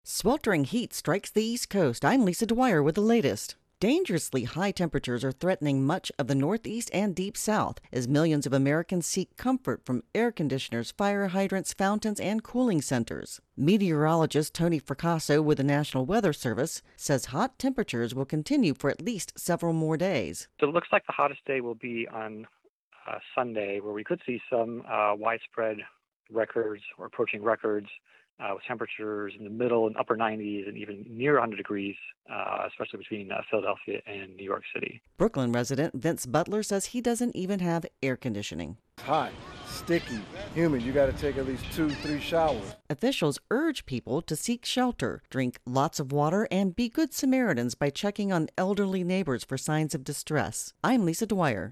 Sweltering heat strikes the East Coast. I'm Lisa Dwyer with the latest. Dangerously high temperatures are threatening much of the Northeast and Deep South as millions of Americans seek comfort from air conditioners, fire hydrants, fountains, and cooling centers. Meteorologist Tony Fracasso with the National Weather Service says hot temperatures will continue for at least several more days. So it looks like the hottest day will be on Sunday, where we could see some widespread records or approaching records with temperatures in the middle and upper 90s and even near 100 degrees, especially between Philadelphia and New York City. Brooklyn resident Vince Butler says he doesn't even have air conditioning. It's hot, sticky, humid. You got to take at least 2-3 showers. Officials urge people to seek shelter, drink lots of water, and be good Samaritans by checking on elderly neighbors for signs of distress. I'm Lisa Dwyer.